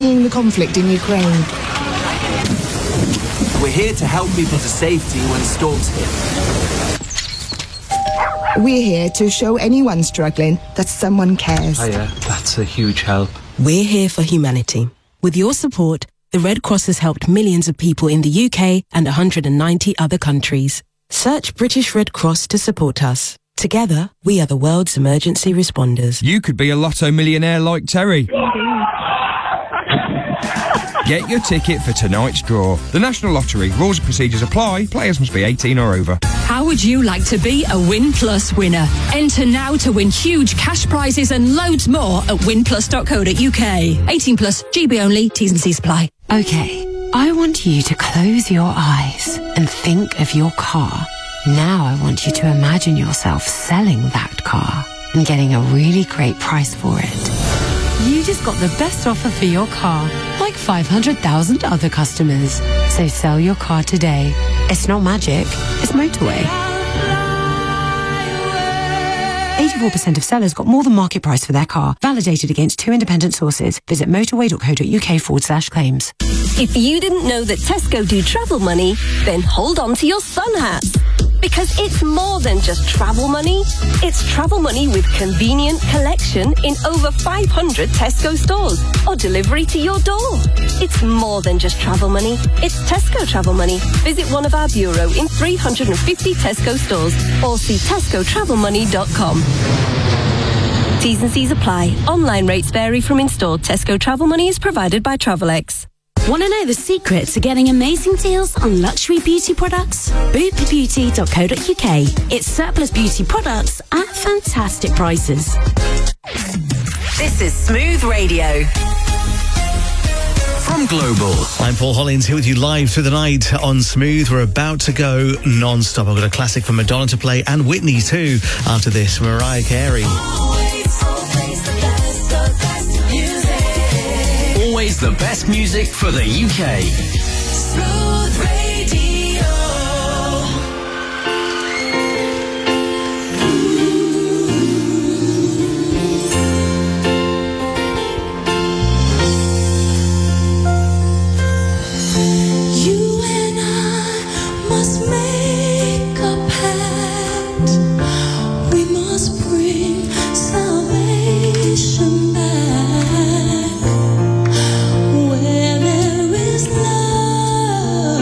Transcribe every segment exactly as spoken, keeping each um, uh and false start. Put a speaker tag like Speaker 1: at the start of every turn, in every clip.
Speaker 1: worsening the conflict in Ukraine.
Speaker 2: We're here to help people to safety when storms hit.
Speaker 1: We're here to show anyone struggling that someone cares.
Speaker 3: Oh yeah, that's a huge help.
Speaker 4: We're here for humanity. With your support, the Red Cross has helped millions of people in the U K and one hundred ninety other countries. Search British Red Cross to support us. Together, we are the world's emergency responders.
Speaker 5: You could be a lotto millionaire like Terry. Get your ticket for tonight's draw. The National Lottery. Rules and procedures apply. Players must be eighteen or over.
Speaker 6: How would you like to be a Win Plus winner? Enter now to win huge cash prizes and loads more at win plus dot co dot uk. eighteen plus, G B only, T's and C's apply.
Speaker 7: Okay, I want you to close your eyes and think of your car. Now I want you to imagine yourself selling that car and getting a really great price for it. You just got the best offer for your car, like five hundred thousand other customers. So sell your car today. It's not magic, it's motorway. eighty-four percent of sellers got more than market price for their car, validated against two independent sources. Visit motorway dot co dot uk forward slash claims.
Speaker 8: If you didn't know that Tesco do travel money, then hold on to your sun hats. Because it's more than just travel money. It's travel money with convenient collection in over five hundred Tesco stores or delivery to your door. It's more than just travel money. It's Tesco travel money. Visit one of our bureau in three hundred fifty Tesco stores or see tesco travel money dot com. T's and C's apply. Online rates vary from in-store. Tesco travel money is provided by Travelex.
Speaker 9: Want to know the secret to getting amazing deals on luxury beauty products? boop beauty dot co dot uk. It's surplus beauty products at fantastic prices.
Speaker 10: This is Smooth Radio.
Speaker 11: From Global. I'm Paul Hollins here with you live through the night on Smooth. We're about to go non-stop. I've got a classic from Madonna to play and Whitney too. After this, Mariah Carey.
Speaker 10: Always the best music for the U K. Smooth Radio.
Speaker 12: You and I must make a pact. We must bring salvation back. Where there is love.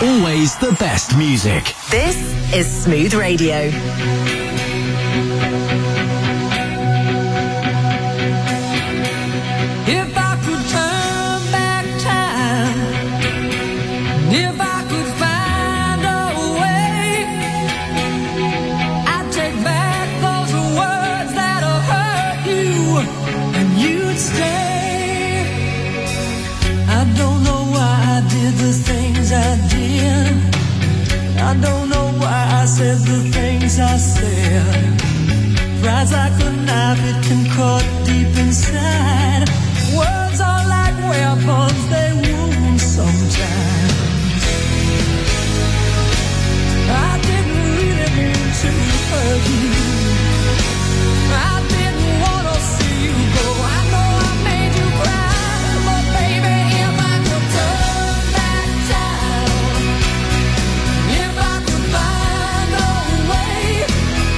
Speaker 10: always the best music.
Speaker 13: This is Smooth Radio.
Speaker 12: If I could turn back time, if I could find a way, I'd take back those words that'll hurt you, and you'd stay. I don't know why I did the things I did. I don't know why I said the things I said. Pride's like a knife, it can cut deep inside. Words are like weapons, they wound sometimes. I didn't really mean to hurt you. I didn't want to see you go. I know I made you cry, but baby, if I could turn back time, if I could find a way,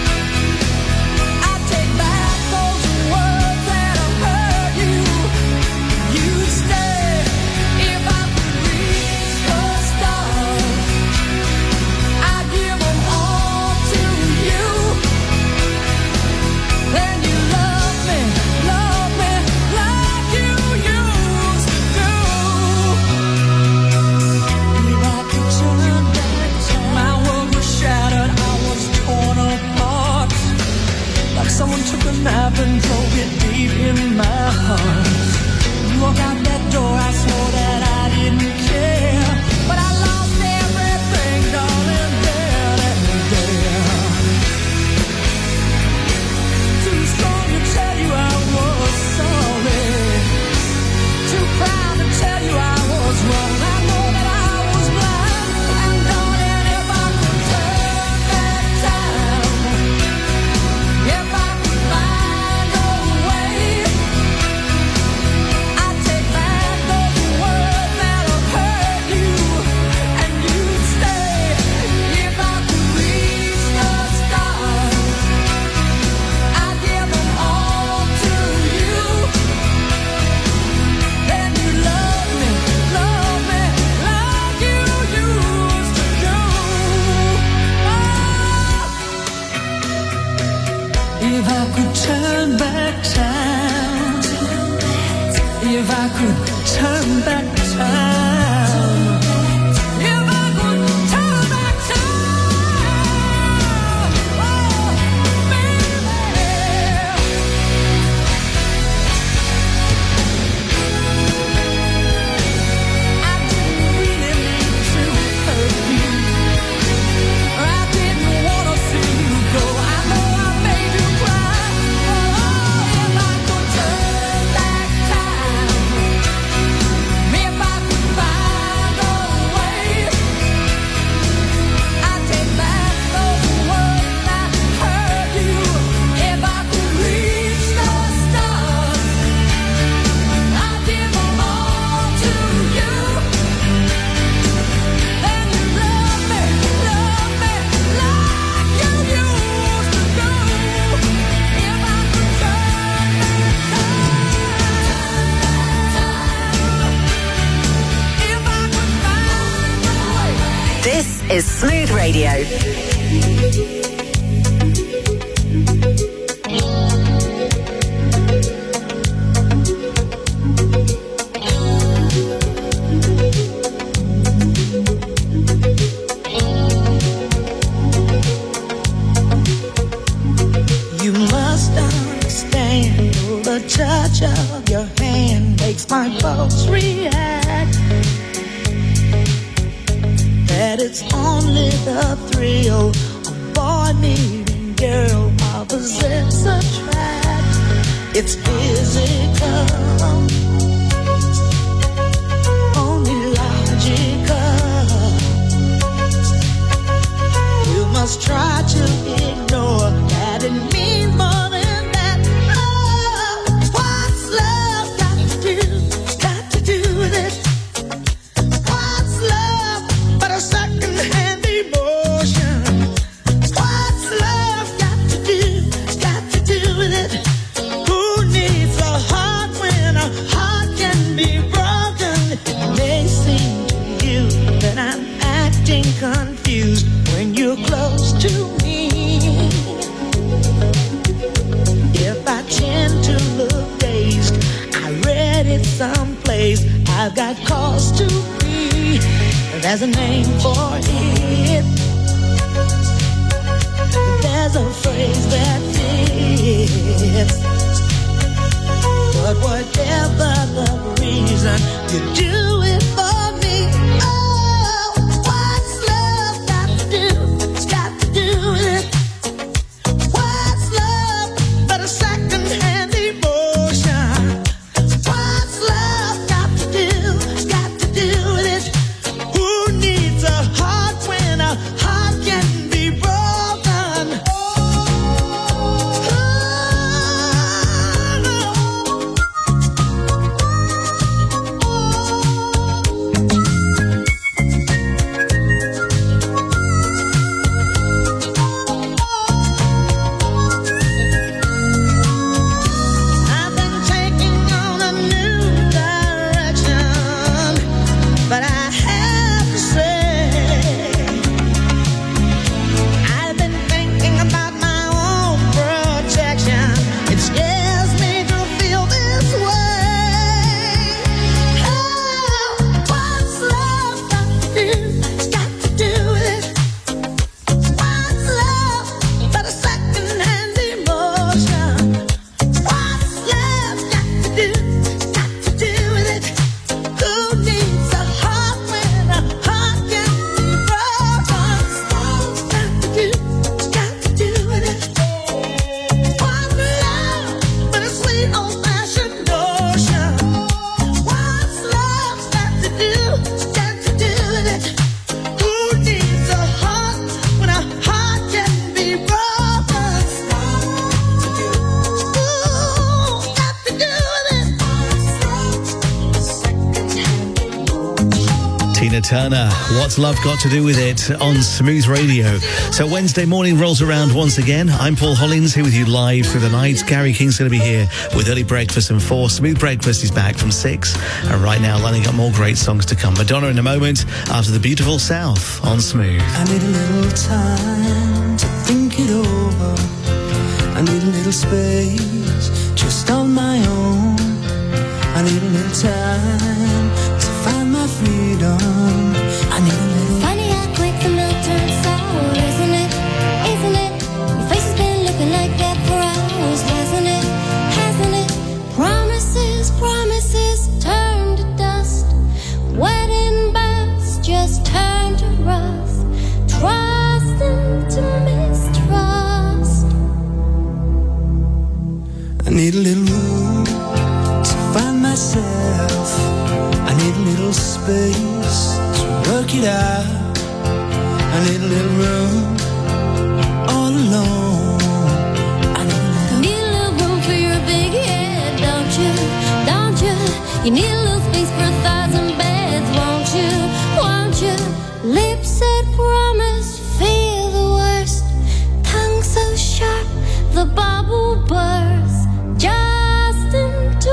Speaker 12: I'd take back those words that have hurt you. You'd stay if I could reach the stars. I'd give them all to you. Then you love me, love me like you used to. If I could turn back time, my world was shattered, I was torn apart. Like someone took a knife and drove it deep in my heart. You walk out that door, I swore that I didn't care, but I lost everything, darling, there and there. Too strong to tell you I was sorry, too proud to tell you I was wrong. I know that I was blind, and darling, if I could turn back time, if I could find a way, I'd take back those words that'll hurt you, and you'd stay. If I could reach the stars, I'd give them all to you. Then you love me, love me like you used to do. If I could turn back time, if I could turn back time, if I could turn back time, oh, baby. I didn't really mean to hurt you. I didn't want to see you go. I know I made you cry, but oh, if I could turn back time, if I could find a way, I'd take back those words that hurt you. If I could reach the stars, I'd give them all to you. Then you love me, love me like you used to do. If I could turn back time, if I could find a way.
Speaker 13: This is Smooth Radio.
Speaker 12: You must understand, the touch of your hand makes my pulse react. That it's only the thrill of boy meeting girl, opposites attract. It's physical, only logical. You must try to ignore that it means more than that. Oh, what's love got to do? Got to do with it. What's love but a second-hand emotion? What's love got to do? Got to do with it. Who needs a heart when a heart
Speaker 14: I've got cause to be. There's a name for it. There's a phrase that fits. But whatever the reason, you do it for me. Oh, what's love got to do? It's got to do with it. What's love but a second-hand emotion? What's love got to do? It's got to do with it. Who needs a heart when a heart can be broken? I've been taking on a new direction, but I have to say, I've been thinking about my own protection. It scares me to feel this way. Oh, what's love got to do? It's got to do with it. What's love but a second-hand emotion? What's love got to do? It's got to do with it. Who needs a heart when a heart can be broken? What's got to do? It's got to do with it. What's love but a sweet old-fashioned notion? What's love got to do? It's got to do with it. Who needs a heart when a heart can be broken? Ooh, got to do with it.
Speaker 11: Tina Turner, What's Love Got to Do With It on Smooth Radio. So Wednesday morning rolls around once again. I'm Paul Hollins here with you live through the night. Gary King's going to be here with early breakfast and four. Smooth Breakfast is back from six. And right now lining up more great songs to come. Madonna in a moment after the beautiful South on Smooth.
Speaker 15: I need a little time to think it over. I need a little space just on my own. I need a little time to find my freedom. I need a little.
Speaker 16: Funny how quick the milk turns sour, isn't it? Isn't it? Your face has been looking like that for hours, hasn't it? Hasn't it? Promises, promises turn to dust. Wedding bells just turn to rust. Trust into mistrust.
Speaker 15: I need a little room to find myself. I need a little space to work it out. I need a little room all alone. I need a little.
Speaker 16: Need a little room for your big head, don't you? Don't you? You need a little space for a thousand beds, won't you? Won't you? Lips said promise, feel the worst. Tongue so sharp, the bubble bursts. Just into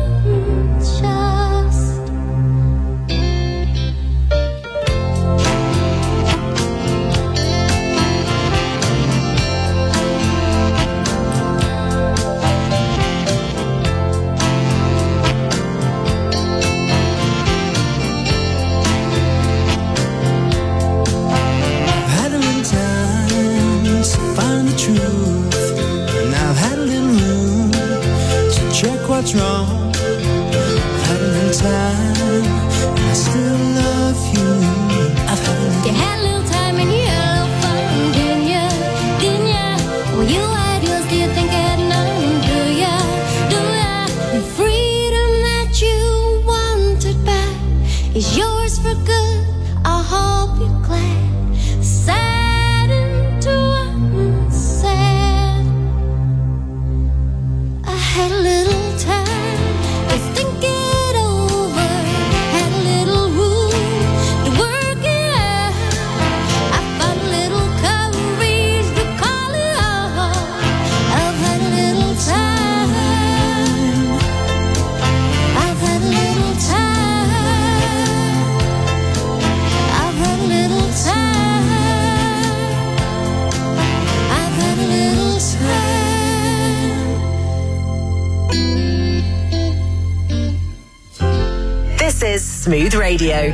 Speaker 16: unjust.
Speaker 15: I've had a little time to find the truth, and I've had a little room to check what's wrong. I've had a little time, and I still love you. I've had a little.
Speaker 16: You had a little time and you had a little fun, didn't ya? Didn't ya? Well, you had yours, do you think I had none? Do ya? Do ya? The freedom that you wanted back is yours for good. I hope you're glad. Sad into unsaid. I had a little time to think it over. Had a little room to work it out. I found a little courage to call it all. I've had a little time. I've had a little time.
Speaker 13: This is Smooth Radio.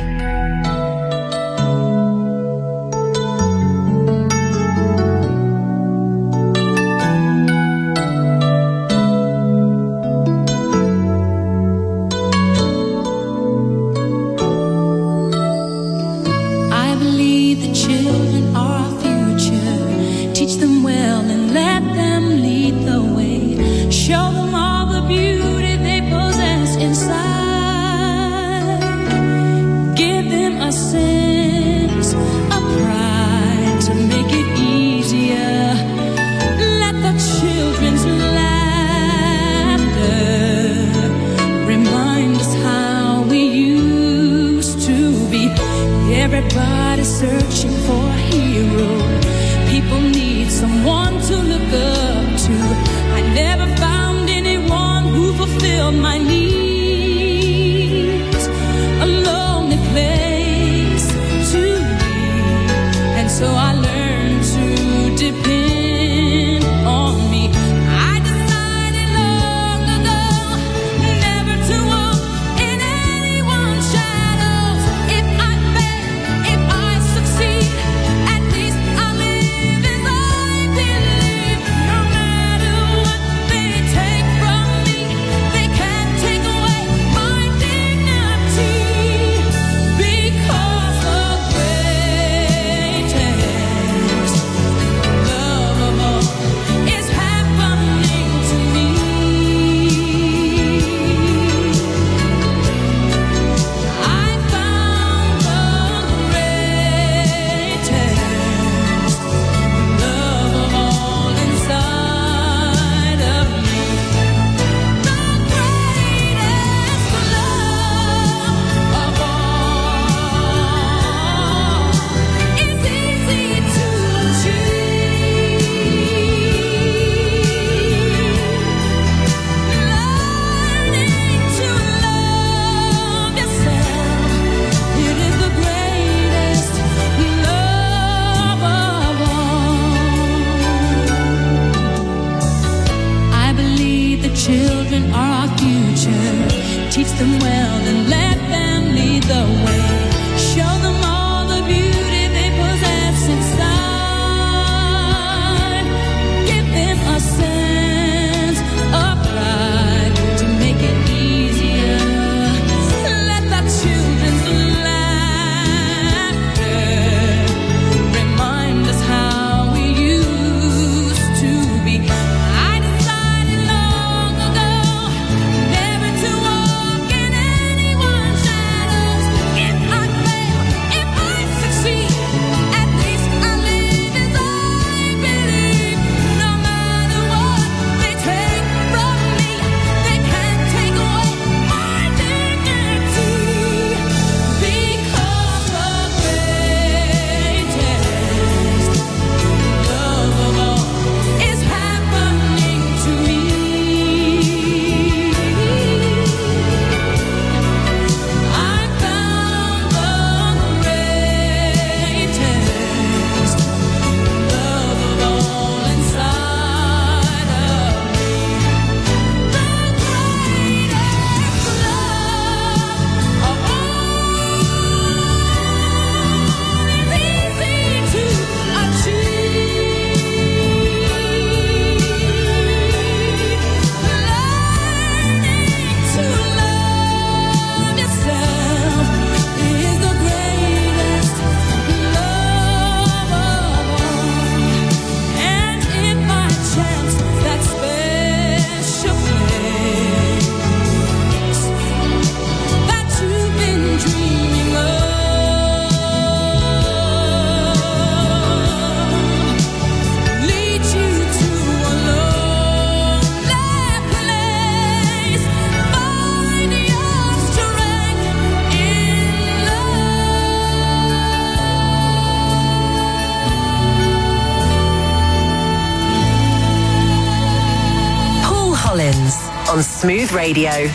Speaker 13: on Smooth Radio.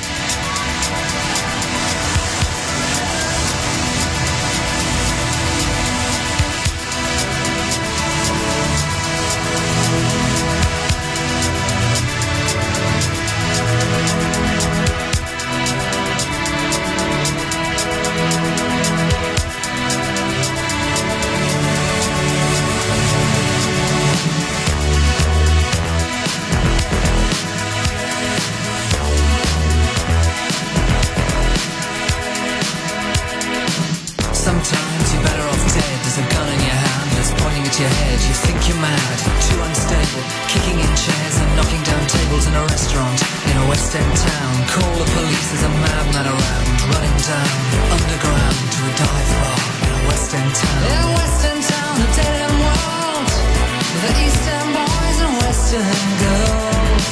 Speaker 2: Sometimes you're better off dead. There's a gun in your hand that's pointing at your head. You think you're mad, too unstable, kicking in chairs and knocking down tables in a restaurant in a West End town. Call the police, there's a madman around, running down underground to a dive bar in a West End town. In a West End town, a dead end world, with the East End boys and West End girls.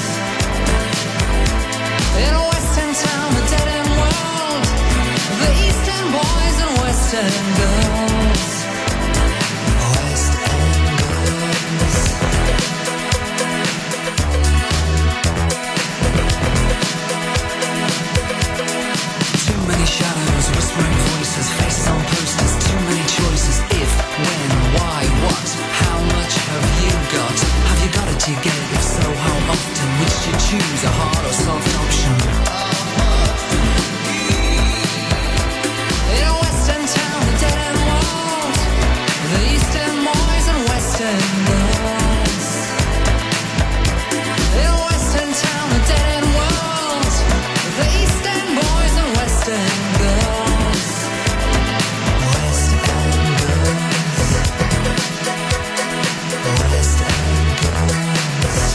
Speaker 2: In a West End town, a dead end world, with the East End boys and West End girls. West End girls. Too many shadows, whispering voices, faces on posters, too many choices. If, when, why, what, how much have you got? Have you got it, you get it? If so, how often? Which do you choose, a hard or soft option? In a West End town, a dead end world, with the East End boys and West End girls. In a West End town, a dead end world, with the East End boys and West End girls. West End girls. West End girls.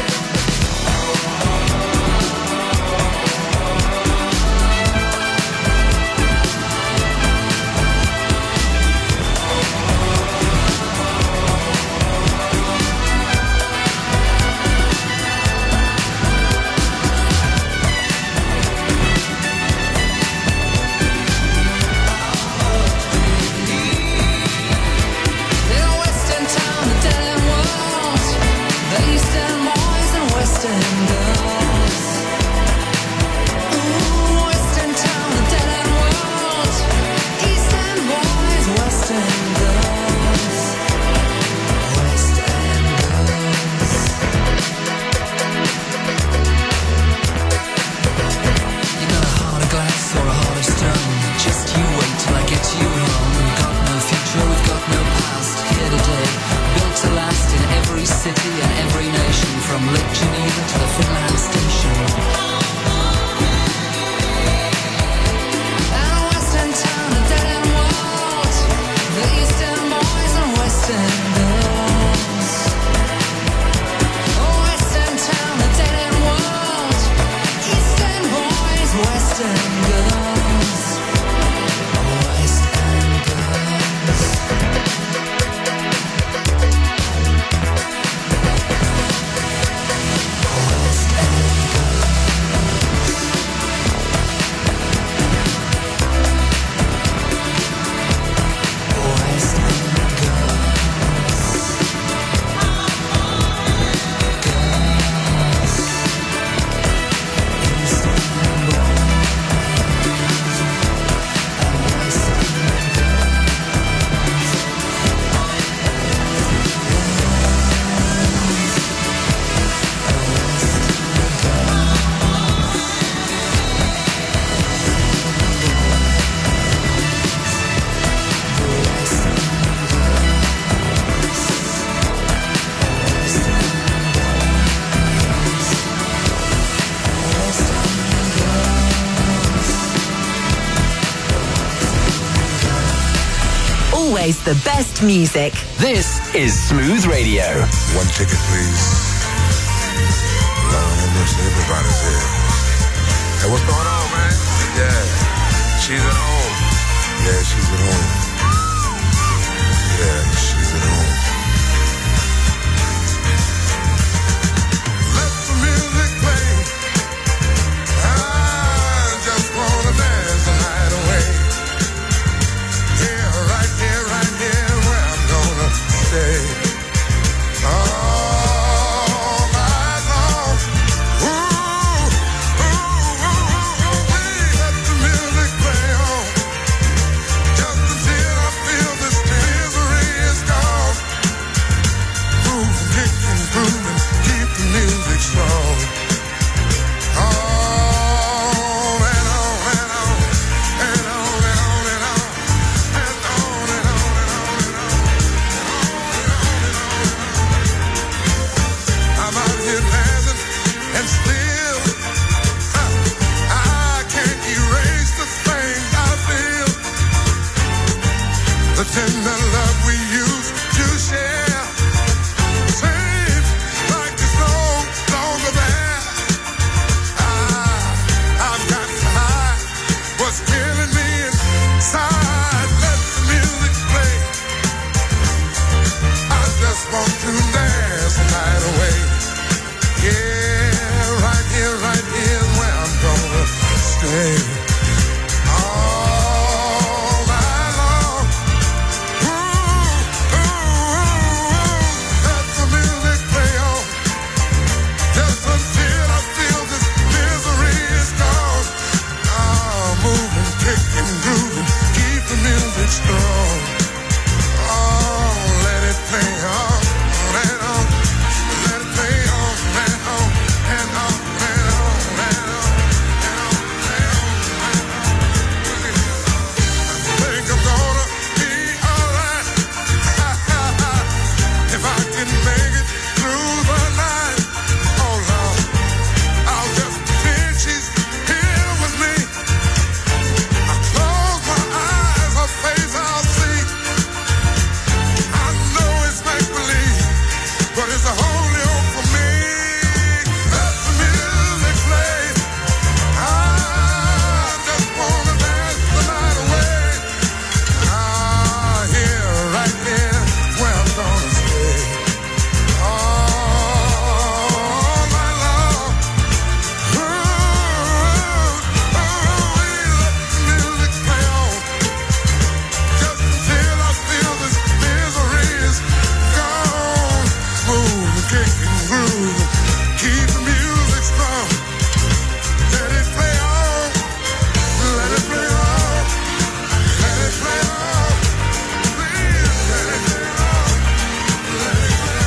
Speaker 2: In a West End town, a dead end world, the East End boys and West End girls. Ooh, West End town, a dead end world, East End boys, West End girls. West End girls. You got a heart of glass or a heart of stone. Just you wait till I get you home. We've got no future, we've got no past. Here today, built to last in every city and every nation, from Lake Geneva to the Finland station. And a West End town, a dead end world, the East End boys and West End girls. Oh, West End town, a dead end world, East End boys, West End girls. West End girls. West End girls. West End
Speaker 13: Always the best music.
Speaker 10: This is Smooth Radio.
Speaker 17: One ticket, please. Lord have mercy, everybody's here. Hey, what's going on, man? Yeah, she's at home. Yeah, she's at home. Yeah, she's at home. Let the music play. I just wanna dance the night away. Here, right here, right here, where I'm gonna stay. All night long. Ooh, ooh, ooh, ooh, ooh, let the music play on. Just until play. All night long. Ooh, ooh, let the music play on. Just until I feel this misery is gone. I'm moving, kicking, grooving, keep the music strong. Oh, let it play on, and on, let it play on, and on, and on, and on, and on, and on, and on, and on. I think I'm gonna be alright if I can make it through the night. Oh Lord, I'll just pretend she's here with me. I close my eyes, her face I'll see. I know it's make believe, but it's a holy hope for me. Let the music play. I just wanna dance the night away. Ah, here, right here, is where I'm gonna stay. All night long. Ooh, ooh, let the music play on. Just until I feel this misery is gone. Smooth, kicking, grooving, keep the music strong. Let it play on, let it play on, let it play on. Please, let it play on, let it play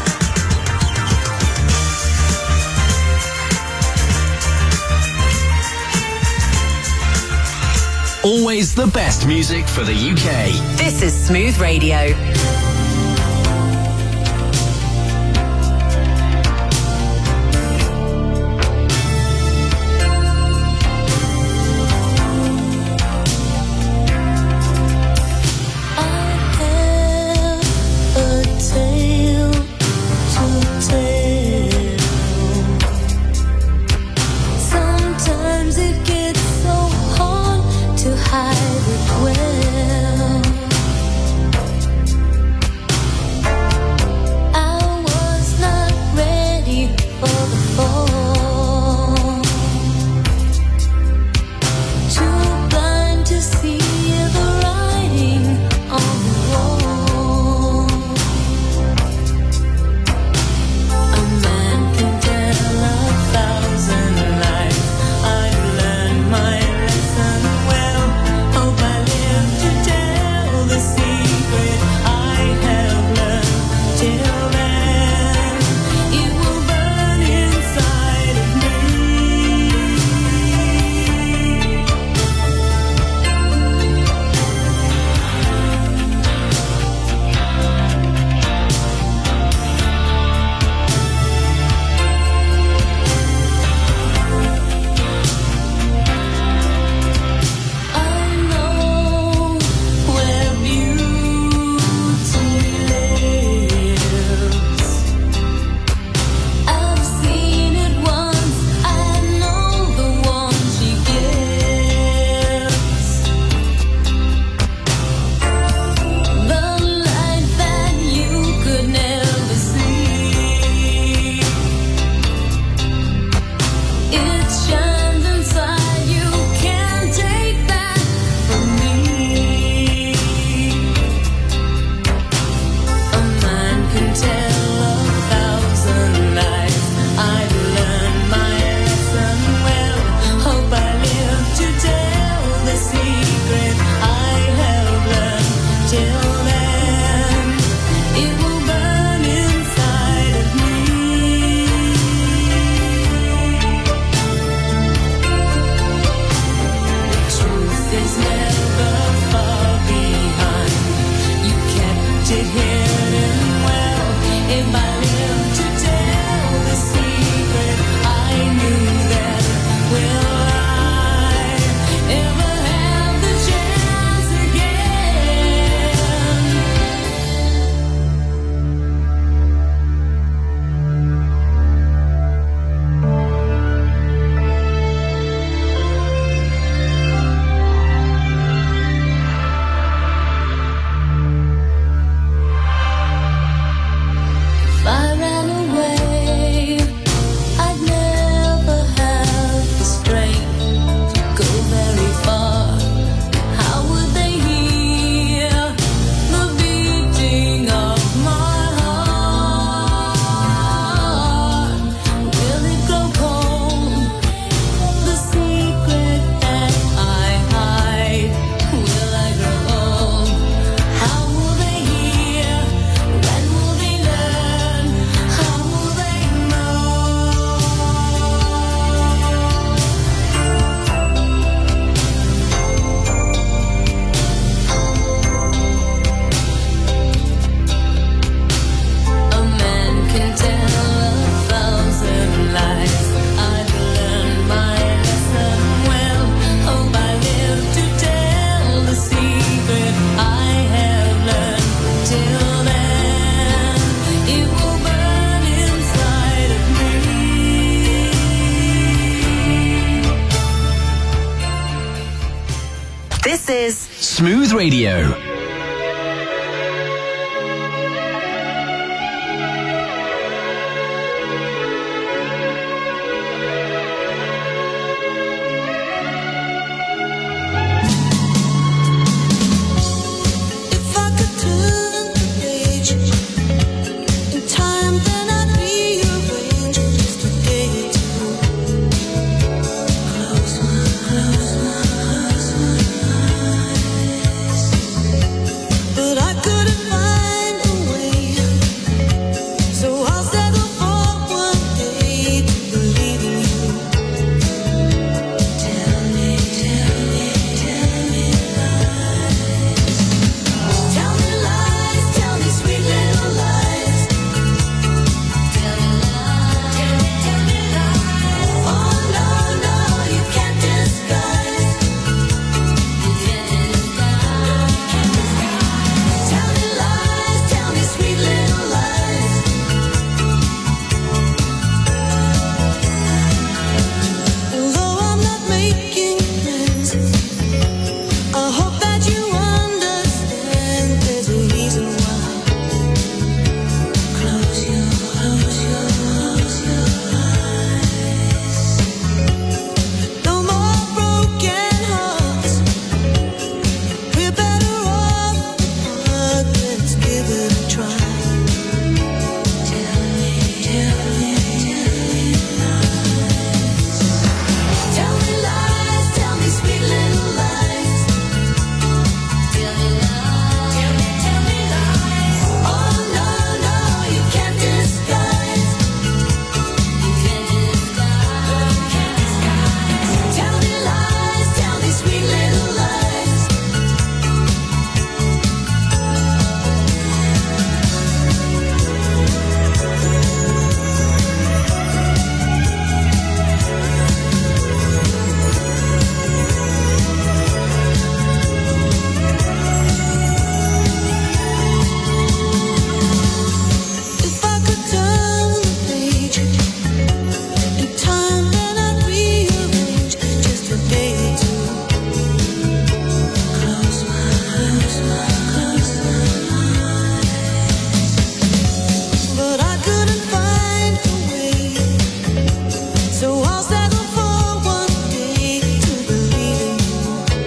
Speaker 10: Always the best music for the U K.
Speaker 13: This is Smooth Radio.
Speaker 12: A tale to tell. Sometimes it gets so hard to hide it well. I was not ready for the fall. Too blind to see the writing on the wall. A man can tell a thousand lies. I've learned my lesson well. Hope I live to tell the secret I have learned. Till then, it will burn inside of me. I know where beauty lives. I've seen it once. I know the one she gives. The light that you could never see. It shines inside. You can't take that from me. A man can tell a thousand lies. I've learned my lesson well. Hope I live to tell the secret I have learned. Till then, it will burn inside of me. The truth is never far behind. You kept it hidden well. If I live to tell the secret I knew then, will I ever have the chance again?
Speaker 13: This is
Speaker 10: Smooth Radio.
Speaker 14: If I could turn the page in time, then I'd rearrange just a day or two. Close my, close my, close my eyes. But I couldn't find a way, so I'll settle for one day to believe in you. Tell me, tell me, tell me lies. Tell me lies, tell me sweet little lies. Tell me lies, tell me lies. Oh no, no, you can't disguise. You can't disguise, can't disguise. Tell me lies, tell me sweet little lies. Although I'm not making plans, I hope that you understand there's a reason why. Close your, close your, close your eyes. No more broken hearts. We're better off apart. Let's give it a try. Tell me, tell me, tell me lies. Tell me lies, tell me sweet little lies. Tell me lies, tell me, tell me lies. Oh no, no, you can't disguise. You can't disguise, can't disguise. Tell me lies, tell me sweet little lies. If I could turn the page in time, then I'd rearrange just a day or two. Close my, close my, close my eyes. But I couldn't find a way, so I'll settle for one day to believe in you.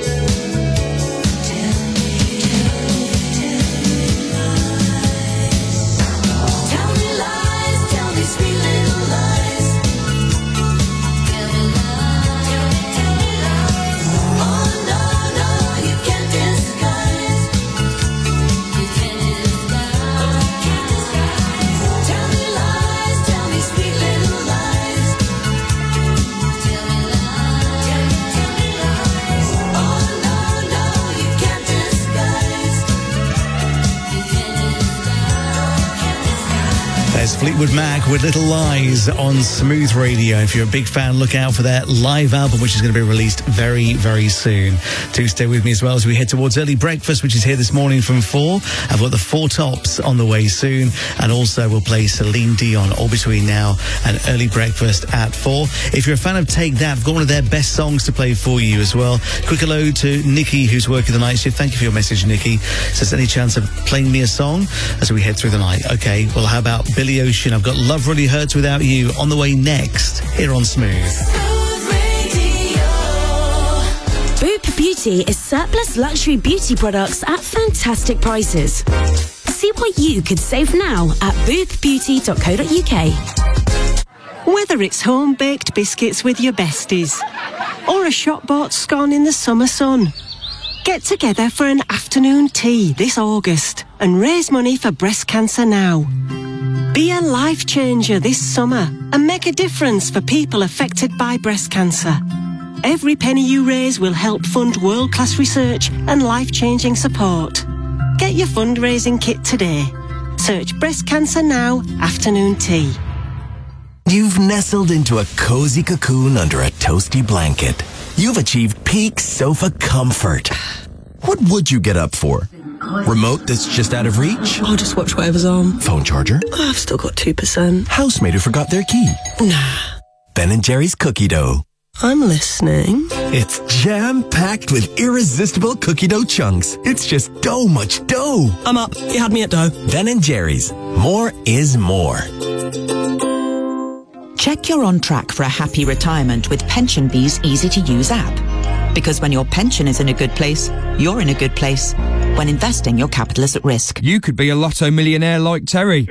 Speaker 14: Tell me, tell me, tell me lies. Tell me lies, tell me sweet little lies. Tell me lies, tell me, tell me lies. Oh no, no, you can't disguise. You can't disguise, can't disguise. Tell me lies, tell me sweet little lies. Tell me lies, tell me, tell me lies. Oh no, no, you can't disguise. You can't disguise, can't disguise.
Speaker 11: There's Fleetwood Mac with Little Lies on Smooth Radio. If you're a big fan, look out for their live album, which is going to be released very, very soon. Do stay with me as well as we head towards early breakfast, which is here this morning from four. I've got the Four Tops on the way soon, and also we'll play Celine Dion all between now and early breakfast at four. If you're a fan of Take That, I've got one of their best songs to play for you as well. Quick hello to Nikki, who's working the night shift. Thank you for your message, Nikki. Says, any chance of playing me a song as we head through the night? Okay, well, how about Billy Ocean? I've got Love Really Hurts Without You on the way next here on Smooth.
Speaker 9: Boop Beauty is surplus luxury beauty products at fantastic prices. See what you could save now at boop beauty dot co dot uk.
Speaker 18: Whether it's home-baked biscuits with your besties or a shop-bought scone in the summer sun, get together for an afternoon tea this August and raise money for breast cancer now. Be a life changer this summer and make a difference for people affected by breast cancer. Every penny you raise will help fund world-class research and life-changing support. Get your fundraising kit today. Search Breast Cancer Now Afternoon Tea.
Speaker 19: You've nestled into a cozy cocoon under a toasty blanket. You've achieved peak sofa comfort. What would you get up for? Remote that's just out of reach?
Speaker 18: I'll just watch whatever's on.
Speaker 19: Phone charger?
Speaker 18: I've still got two percent.
Speaker 19: Housemate who forgot their key?
Speaker 18: Nah.
Speaker 19: Ben and Jerry's cookie dough.
Speaker 18: I'm listening.
Speaker 19: It's jam-packed with irresistible cookie dough chunks. It's just dough much dough.
Speaker 20: I'm up. You had me at dough.
Speaker 19: Ben and Jerry's. More is more.
Speaker 21: Check you're on track for a happy retirement with PensionBee's easy-to-use app. Because when your pension is in a good place, you're in a good place. When investing, your capital is at risk.
Speaker 5: You could be a lotto millionaire like Terry.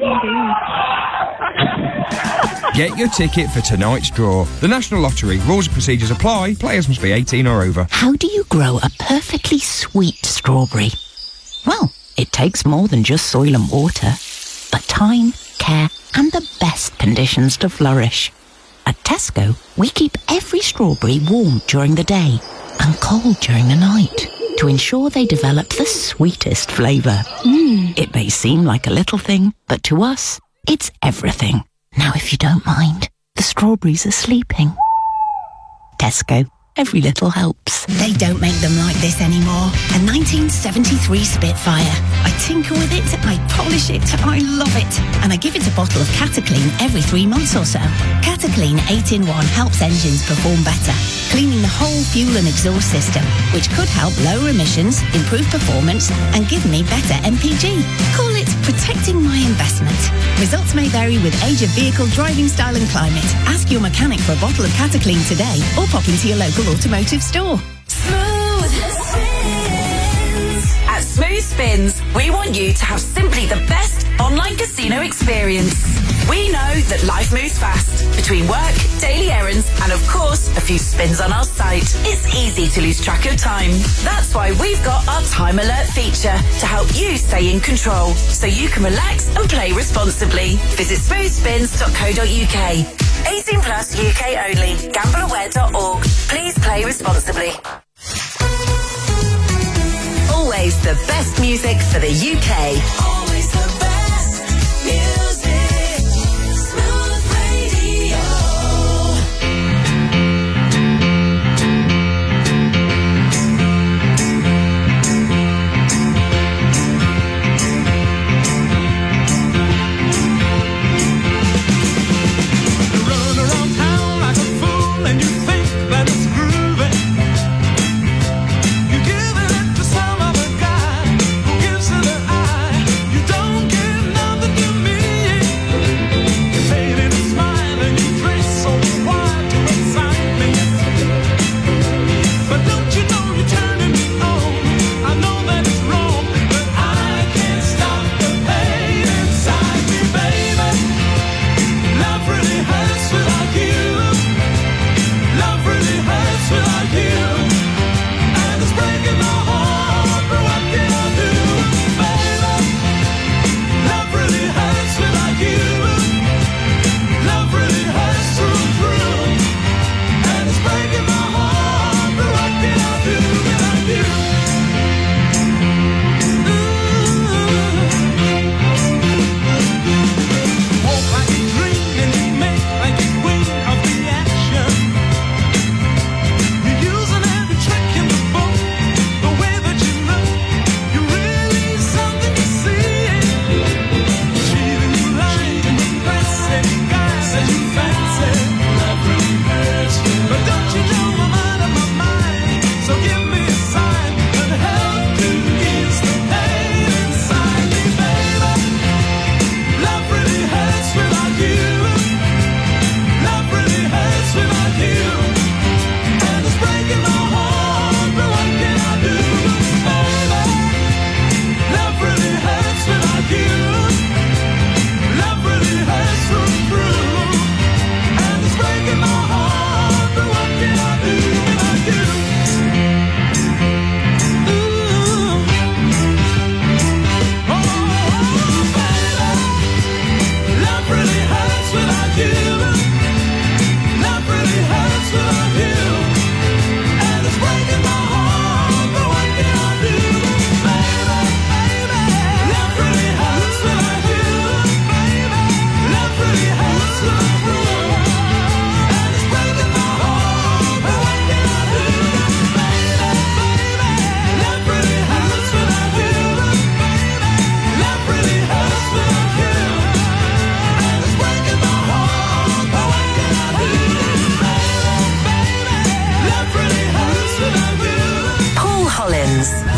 Speaker 5: Get your ticket for tonight's draw. The National Lottery. Rules and procedures apply. Players must be eighteen or over.
Speaker 22: How do you grow a perfectly sweet strawberry? Well, it takes more than just soil and water, but time, care, and the best conditions to flourish. At Tesco, we keep every strawberry warm during the day and cold during the night to ensure they develop the sweetest flavour. Mm. It may seem like a little thing, but to us, it's everything. Now, if you don't mind, the strawberries are sleeping. Tesco. Every little helps.
Speaker 23: They don't make them like this anymore. A nineteen seventy-three Spitfire. I tinker with it, I polish it, I love it. And I give it a bottle of Cataclean every three months or so. Cataclean eight in one helps engines perform better, cleaning the whole fuel and exhaust system, which could help lower emissions, improve performance, and give me better M P G. Call it protecting my investment. Results may vary with age of vehicle, driving style and climate. Ask your mechanic for a bottle of Cataclean today or pop into your local automotive store.
Speaker 13: Smooth Spins. At Smooth Spins, we want you to have simply the best online casino experience. We know that life moves fast between work, daily errands, and of course, a few spins on our site. It's easy to lose track of time. That's why we've got our Time Alert feature to help you stay in control so you can relax and play responsibly. Visit smooth spins dot co dot uk. eighteen plus U K only. gamble aware dot org. Please play responsibly. Always the best music for the U K. Always the best music. Smooth Radio.
Speaker 15: Run around town like a fool and you think that it's groovy. You give it to some other guy who gives it an eye.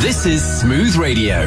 Speaker 10: This is Smooth Radio.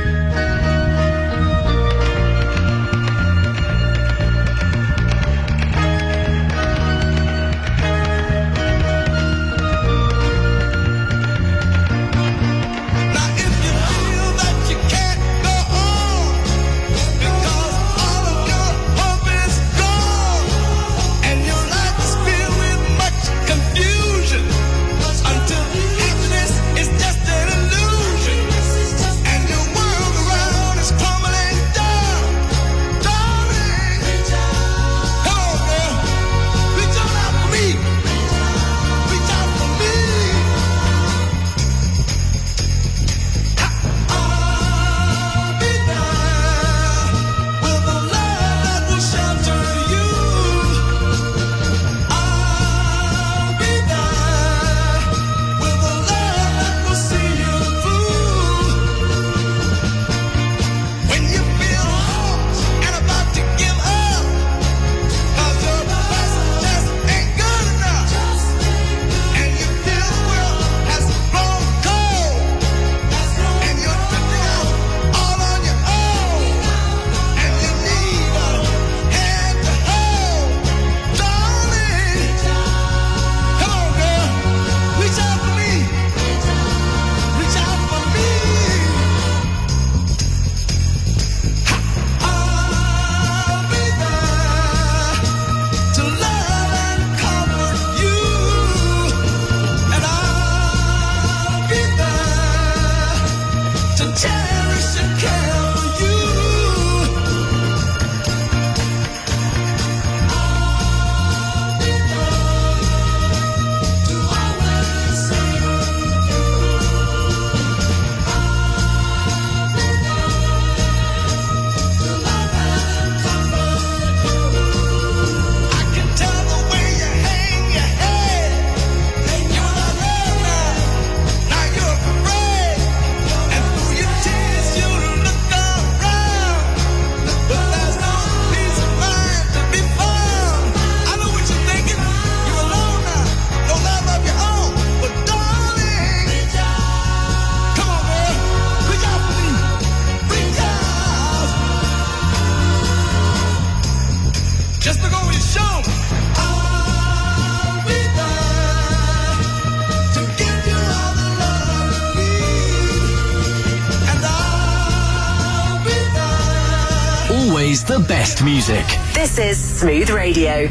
Speaker 10: Always the best music.
Speaker 13: This is Smooth Radio.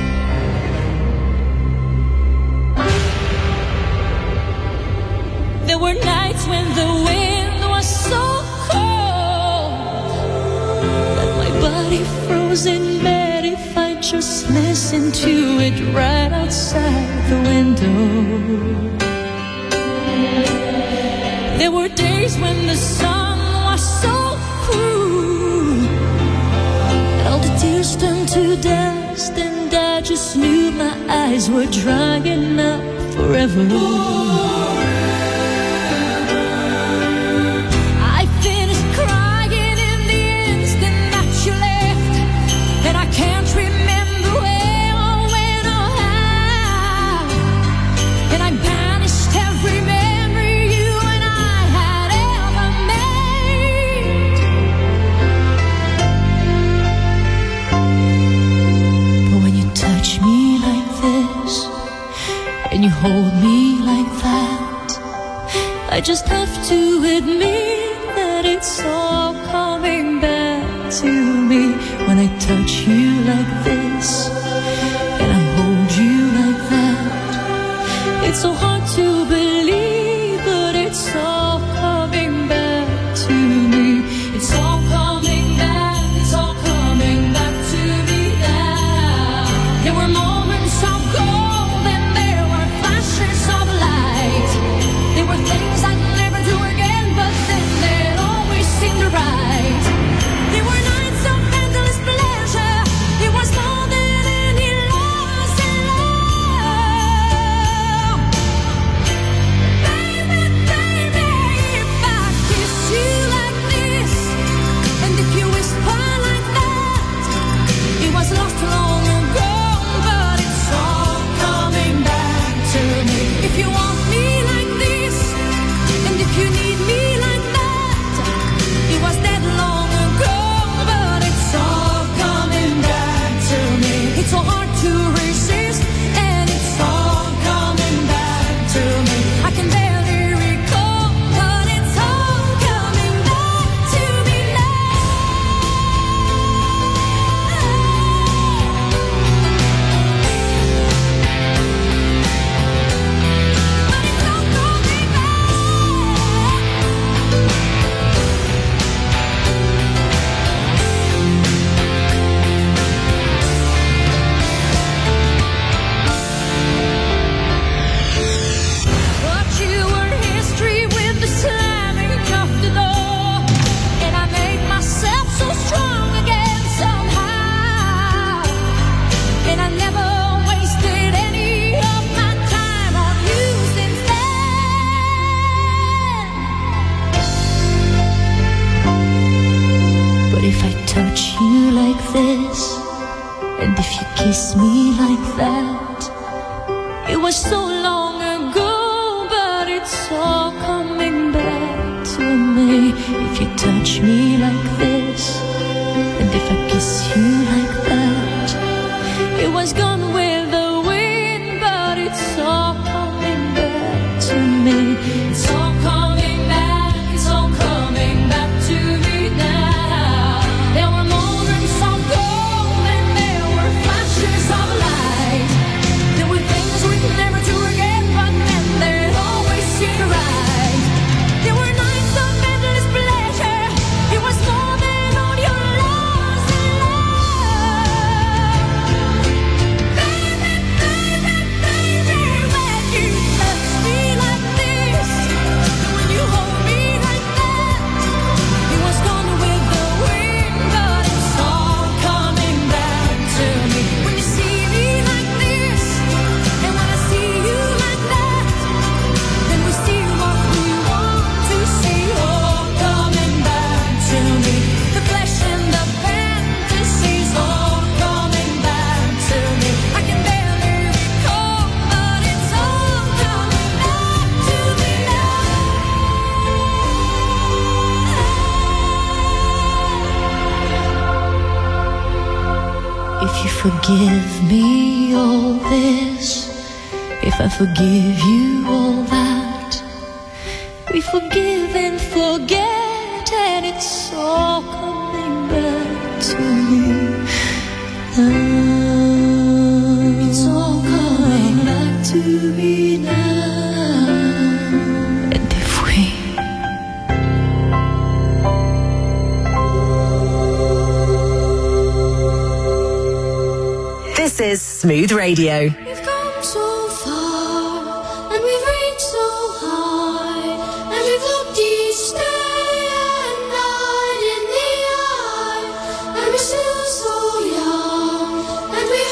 Speaker 12: There were nights when the wind was so cold that my body froze in bed if I just listened to it right outside the window. There were days when the sun was so cruel, all the tears turned to dust, and I just knew my eyes were drying up forever. I finished crying in the instant that you left, and I can't remember where or when or how, and I banished every memory you and I had ever made. But when you touch me like this, and you hold me like that, I just have to admit that it's all coming back to me. When I touch you like this, and I hold you like that, it's so hard to believe, but it's all coming back to me. It's all coming back, it's all coming back to me now. There were moments of gold and there were flashes of light. There were things I'd never do again, but then they'd always seem right. There were nights of endless pleasure. It was more than
Speaker 1: if I touch you like this, and if you kiss me like that, it was so long ago, but it's all coming back to me. If you touch me like this, and if I kiss you like that, it was gone with the wind, but it's all coming back to me. It's all coming back, it's all coming back to me now. There were moments of gold and there were flashes of light. There were things we'd never do again, but then they'd always seem right. There were nights of endless pleasure. It was more than all your lost in love. Baby, baby, baby, when you touch me like this, when you hold me like that, it was gone with the wind, but it's all coming back to me. When you see me like this, and when I see you like that, then we see what we want to see, all coming back to me. The flesh and the fantasies, all coming back to me. I can barely recall, but it's all coming back to me now. If you forgive me all this, if I forgive you all that, we forgive and forget, and it's all coming back to me. Ah, it's all coming back to me now. And if we
Speaker 13: This is Smooth Radio.
Speaker 1: We've come so far, and we've reached so high, and we've looked each day and night in the eye, and we're still so young, and we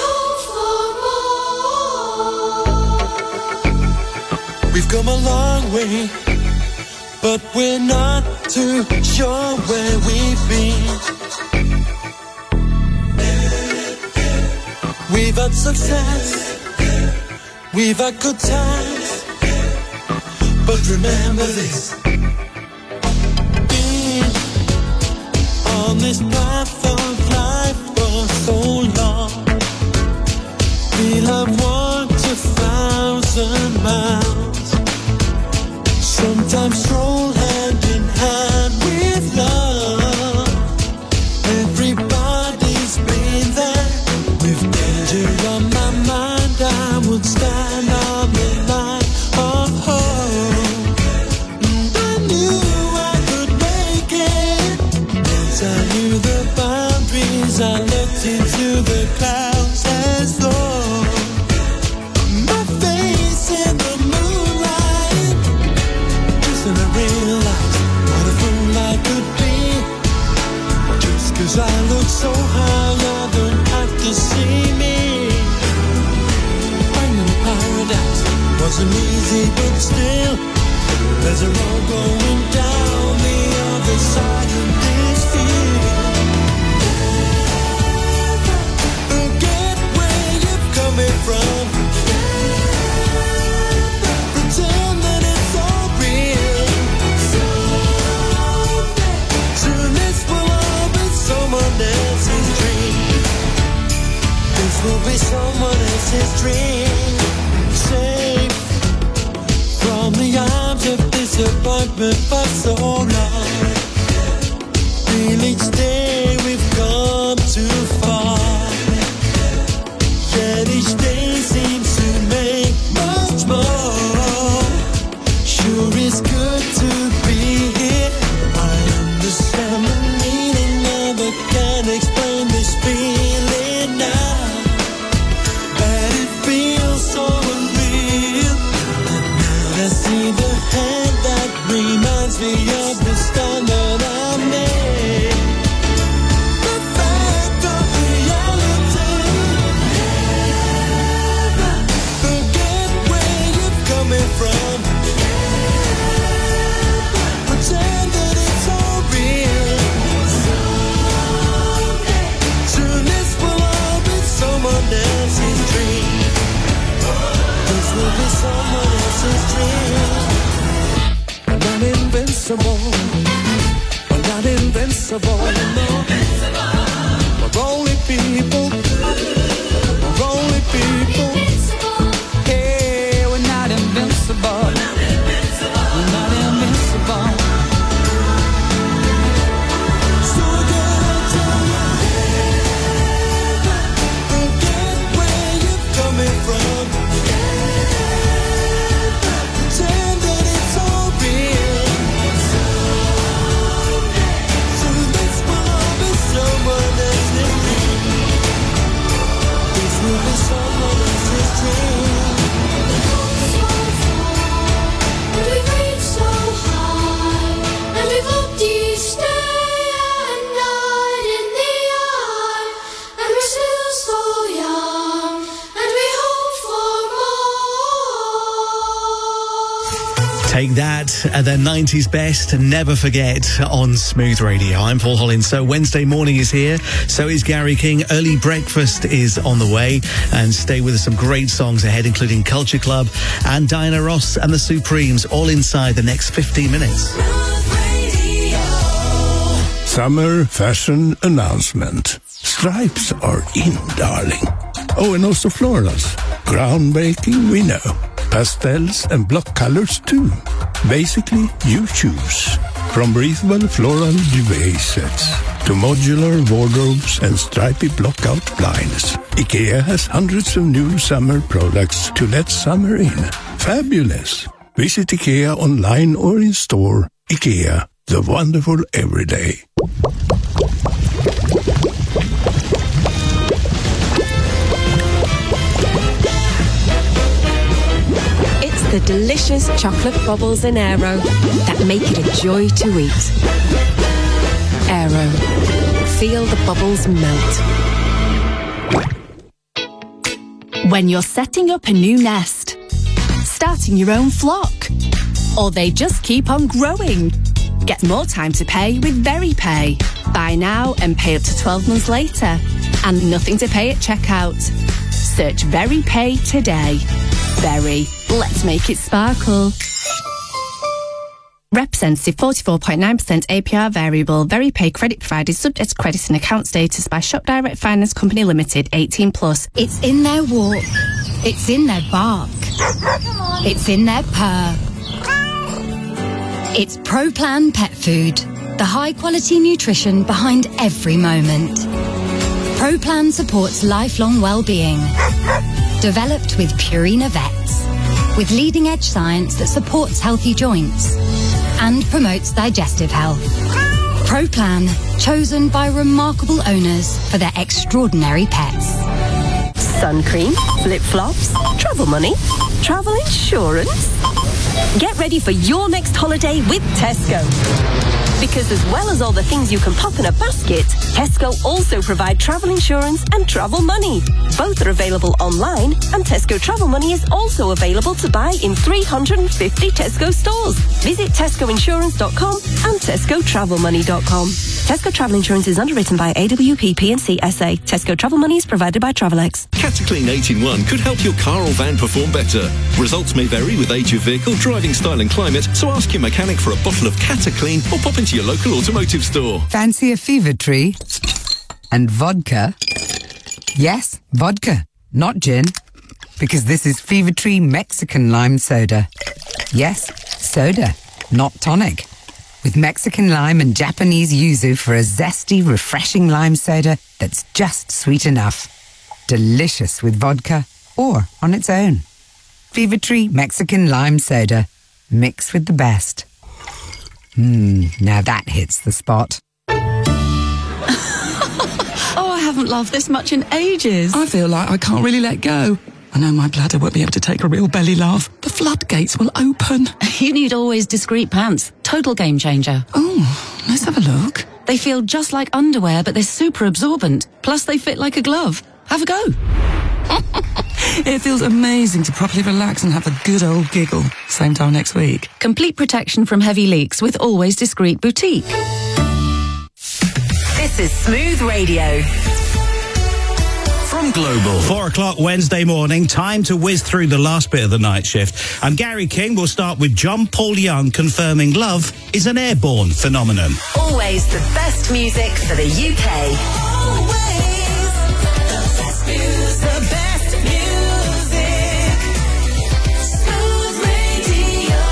Speaker 1: hope for more.
Speaker 15: We've come a long way, but we're not too sure where we've been. We've had success, we've had good times, but remember this: being on this path of life for so long, we'll have walked a thousand miles, sometimes stroll hand in hand with love. Everybody's been there. With danger on my mind, I would stand on the line of hope. And I knew I could make it. Once I knew the boundaries, I looked into the clouds as though my face in the moonlight. Just then I realized what a fool I could be. Just 'cause I look so high, I don't have to see me. Finding paradise wasn't easy, but still, there's a road going down the other side of this field. Forget where you're coming from. Pretend that it's all real. Soon this will all be someone else's dream. This will be someone else's dream. Safe from the arms of disappointment for so long. Feel each day we've come too far. Yet each day seems to make much more. Sure it's good to be here. I understand the meaning of it, can't explain this feeling now. But it feels so unreal. And now I see the hand that reminds me of this
Speaker 12: We're not invincible. We're not invincible. We're only people. We're only people. Hey, we're not invincible. We're not invincible. We're not invincible. So gonna tell you, forget where you're coming from. Pretend that it's all real. So this will be someone else's dream. This will be someone else's dream.
Speaker 16: And we've reached so high, and we've looked each day and night in the eye, and we're still so young, and we hope for more.
Speaker 11: Take that at their nineties best, never forget on Smooth Radio. I'm Paul Hollins. So Wednesday morning is here. So is Gary King. Early breakfast is on the way. And stay with us, some great songs ahead, including Culture Club and Diana Ross and the Supremes, all inside the next fifteen minutes.
Speaker 3: Summer fashion announcement. Stripes are in, darling. Oh, and also florals. Groundbreaking, we know. Pastels and block colors too. Basically, you choose. From breathable floral duvet sets to modular wardrobes and stripy blockout blinds, IKEA has hundreds of new summer products to let summer in. Fabulous! Visit IKEA online or in store. IKEA, the wonderful everyday.
Speaker 8: It's the delicious chocolate bubbles in Aero that make it a joy to eat. Aero. Feel the bubbles melt.
Speaker 4: When you're setting up a new nest, starting your own flock, or they just keep on growing, get more time to pay with VeryPay. Buy now and pay up to twelve months later, and nothing to pay at checkout. Search VeryPay today. Very. Let's make it sparkle. Representative forty-four point nine percent A P R variable. VeryPay credit provided subject to credit and account status by Shop Direct Finance Company Limited, eighteen plus.
Speaker 23: It's in their walk. It's in their bark. It's in their purr. It's ProPlan Pet Food, the high-quality nutrition behind every moment. ProPlan supports lifelong well-being. Developed with Purina Vets, with leading-edge science that supports healthy joints and promotes digestive health. ProPlan, chosen by remarkable owners for their extraordinary pets.
Speaker 8: Sun cream, flip-flops, travel money, travel insurance. Get ready for your next holiday with Tesco. Because as well as all the things you can pop in a basket, Tesco also provide travel insurance and travel money. Both are available online, and Tesco Travel Money is also available to buy in three hundred fifty Tesco stores. Visit tesco insurance dot com and tesco travel money dot com. Tesco Travel Insurance is underwritten by A W P P and C S A. Tesco Travel Money is provided by Travelex.
Speaker 20: Cataclean eight in one could help your car or van perform better. Results may vary with age of vehicle, driving style and climate, so ask your mechanic for a bottle of Cataclean or pop into your local automotive store.
Speaker 24: Fancy a fever tree? And vodka? Yes, vodka, not gin. Because this is Fever Tree Mexican Lime Soda. Yes, soda, not tonic. With Mexican lime and Japanese yuzu for a zesty, refreshing lime soda that's just sweet enough. Delicious with vodka or on its own. Fever Tree Mexican Lime Soda. Mix with the best. Mmm, now that hits the spot.
Speaker 25: Oh, I haven't laughed this much in ages. I feel like I can't really let go. I know my bladder won't be able to take a real belly laugh. The floodgates will open.
Speaker 4: You need always discreet pants. Total game changer.
Speaker 25: Oh, let's have a look.
Speaker 4: They feel just like underwear, but they're super absorbent. Plus, they fit like a glove. Have a go.
Speaker 25: It feels amazing to properly relax and have a good old giggle. Same time next week.
Speaker 4: Complete protection from heavy leaks with Always Discreet Boutique.
Speaker 13: This is Smooth Radio.
Speaker 10: from Global.
Speaker 11: Four o'clock Wednesday morning, time to whiz through the last bit of the night shift. I'm Gary King. We'll start with John Paul Young confirming love is an airborne phenomenon.
Speaker 13: Always the best music for the U K. Always the best music. The best music. Smooth Radio.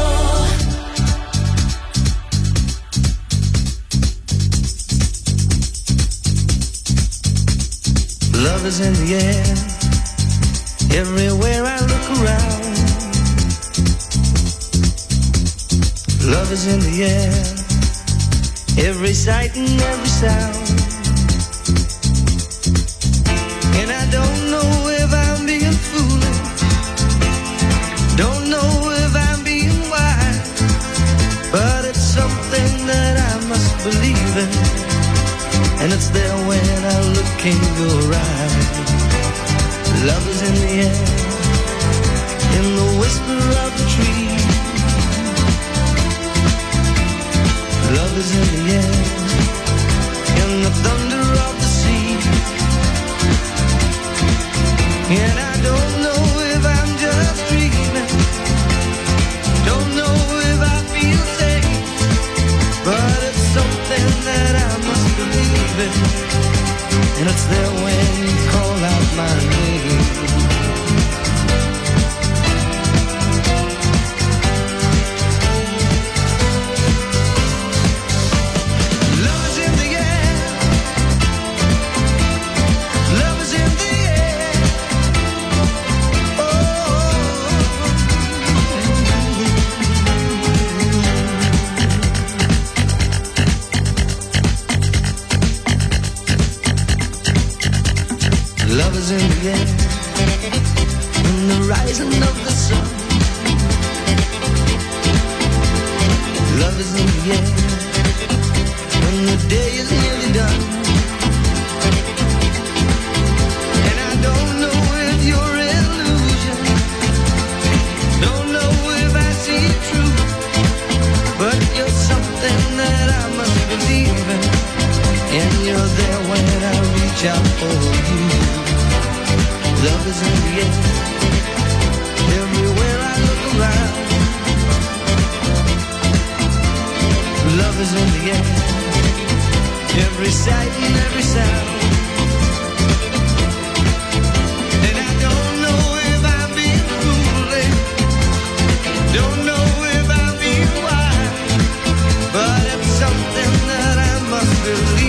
Speaker 15: Love is in the air, everywhere I look around. Love is in the air, every sight and every sound. And I don't know if I'm being foolish, don't know if I'm being wise, but it's something that I must believe in. And it's there when I look in your eyes. Love is in the air, in the whisper of the tree. Love is in the air, in the thunder of the sea. And I don't know if I'm just dreaming, don't know if I feel safe, but it's something that I must believe in. And it's there when you call out my name. Love is in the air. Love is in the air. Oh. Love is in the air, in the rising of the sun. Love is in the air, when the day is nearly done. And I don't know if you're illusion, don't know if I see it true, but you're something that I must believe in. And you're there when I reach out for you. Love is in the air, everywhere I look around. Love is in the air, every sight and every sound.